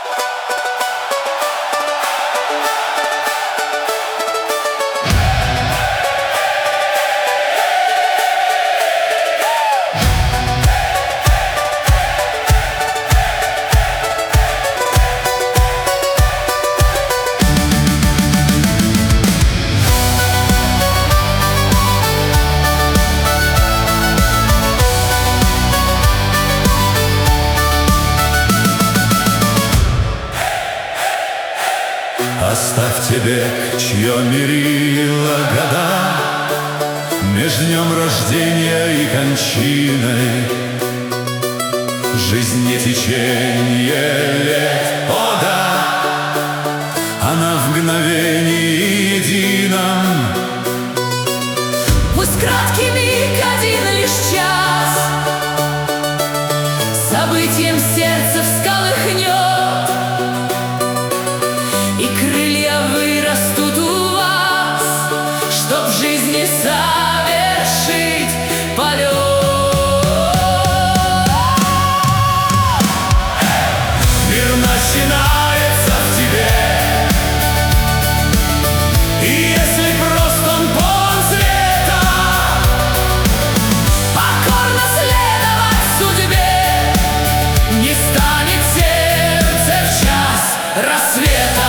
Оставь тебе, чье мерило года меж днем рождения и кончиной. Жизнь не течение лет, о да, она в мгновении едином. Пусть краткий миг, один лишь час, событием сердце всколыхнет, и крылья вырастут у вас, чтоб в жизни совершить полет. Мир начинается в тебе, и если просто он полон света, Покорно следовать судьбе, не станет сердце в час рассвета.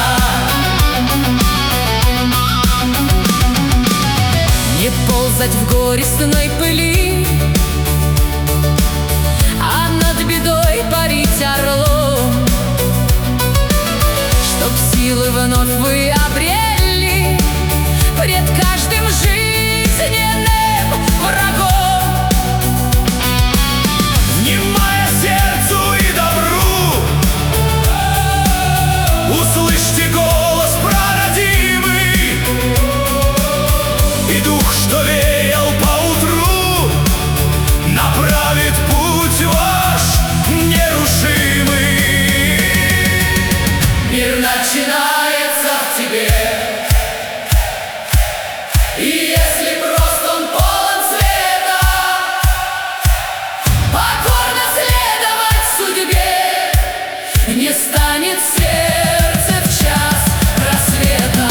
Не ползать в горестной пыли, а над бедой парить орлом, чтоб силы вновь вы обрели пред каждым жизненным врагом. внимая сердцу и добру, услышьте голос прародимый, и дух, что веял поутру, направит путь ваш нерушимый. Мир начинается в тебе, и если просто он полон света, покорно следовать судьбе, не станет сердце в час рассвета.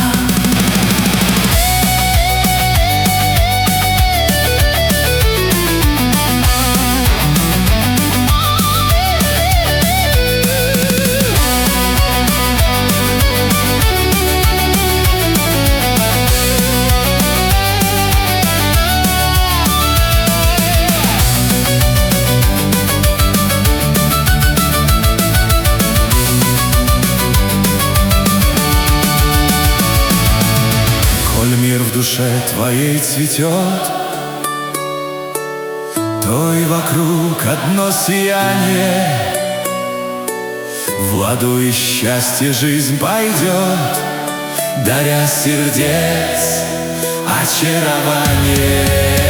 Коль мир в душе твоей цветет, то и вокруг одно сияние. В ладу и счастье жизнь пойдет, даря сердец очарование.